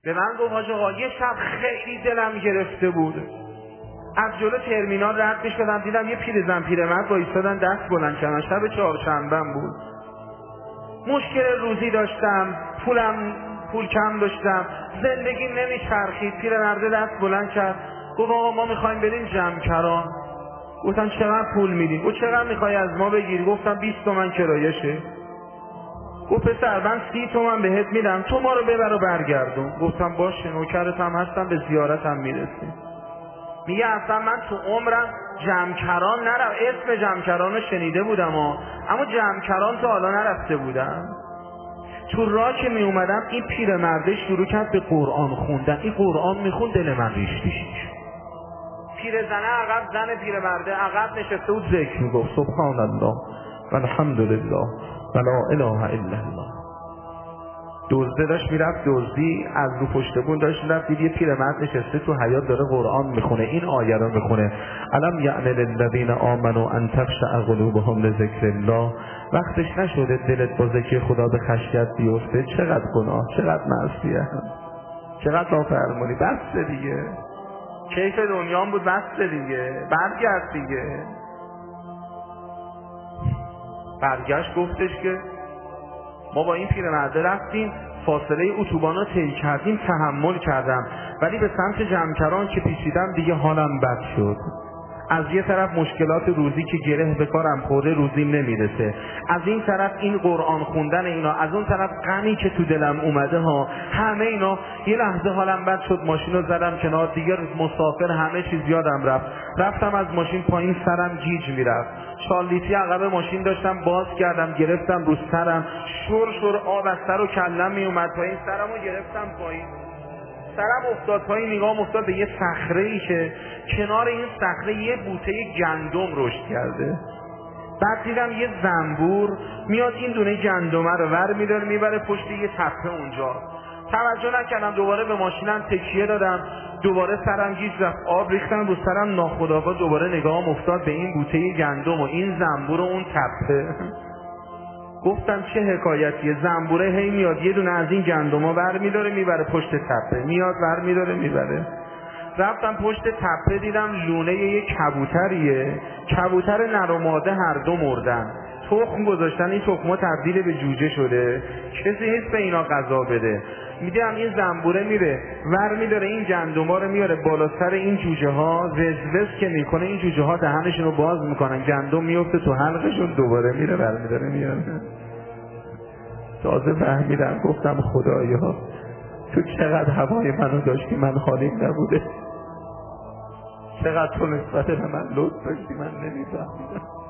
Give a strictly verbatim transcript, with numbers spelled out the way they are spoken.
به من گفت حاج آقا یه شب خیلی دلم گرفته بود، از جلو ترمینال رد می‌شدم دیدم یه پیرزن پیرمرد وایسادن دست بلند کردن، شب چهارشنبه بود، مشکل روزی داشتم، پولم پول کم داشتم، زندگی نمیچرخید. پیرمرد دست بلند کرد گفت آقا ما میخوایم بریم جمکران. گفتم چقدر پول میدین؟ گفت چقدر میخوای از ما بگیری؟ گفتم بیست تومن کرایشه. گفت پسر من سی تومن بهت میدم تو ما رو ببر و برگردون. گفتم باشه نوکرتم هستم، به زیارتم میرسیم. میگه اصلا من تو عمرم جمکران نرم، اسم جمکران رو شنیده بودم ها. اما جمکران تا حالا نرفته بودم. تو راه که می اومدم این پیرمرده شروع کرد به قرآن خوندن، این قرآن میخون، دل من ریش ریش. پیرزنه عقب، زن پیرمرده عقب نشسته بود ذکر میگفت سبحان الله و الحمد لله و لا اله الا الله. دزده داشت میرفت دزدی، از رو پشت بون داشت میرفت، دید یه پیرمرد نشسته تو حیاط داره قرآن میخونه، این آیه رو میخونه الم یعن للذین آمنوا ان تخشع قلوبهم لذکر الله. وقتش نشده دلت با ذکر خدا به خشیت بیفته؟ چقدر گناه، چقدر معصیت، چقدر نافرمانی. بس دیگه، کیف دنیام بود، بس دیگه، برگرد دیگه. برگشت گفتش که ما با این پیرمرده رفتیم، فاصله اتوبان رو طی کردیم، تحمل کردم، ولی به سمت جمکران که پیچیدم دیگه حالم بد شد. از یه طرف مشکلات روزی که گره به کارم خورده، روزیم نمیرسه، از این طرف این قرآن خوندن اینا، از اون طرف غمی که تو دلم اومده ها، همه اینا. یه لحظه حالم بد شد، ماشین رو زدم کنار، دیگه مسافر همه چیز یادم رفت. رفتم از ماشین پایین، سرم گیج میرفت، شالیتی عقب ماشین داشتم باز کردم، گرفتم رو سرم، شور شور آب از سر و کلم می اومد پایین، سرمو گرفتم پایین، سرم افتاد پایین، نگام افتاد به یه صخره‌ای که کنار این صخره یه بوته گندم رشد کرده. بعد دیدم یه زنبور میاد این دونه گندمه رو ور میداره میبره پشت یه تپه اونجا. توجه نکردم، دوباره به ماشینم تکیه دادم، دوباره سرم گیج رفت، آب ریختم رو سرم، ناخودآگاه دوباره نگام افتاد به این بوته گندم و این زنبور و اون تپه. گفتم چه حکایتیه، زنبوره هی میاد یه دونه از این گندما ور میداره میبره پشت تپه، میاد ور میداره میبره. رفتم پشت تپه دیدم لونه یه کبوتریه، کبوتر نر و ماده هر دو مردن، تخم گذاشتن، این تخم‌ها تبدیل به جوجه شده، کسی نیست به اینا غذا بده. میدم این زنبوره میره ور میداره این گندما رو میاره بالا سر این جوجه ها، وزوز که میکنه این جوجه ها دهنشون رو باز میکنن، گندم میفته تو حلقشون، دوباره میره ور میداره میاره. تازه فهمیدم، گفتم خدایا تو چقدر هوای منو داشتی من حالیم نبوده، چقدر تو نسبت به من لطف داشتی من نمیفهمیدم.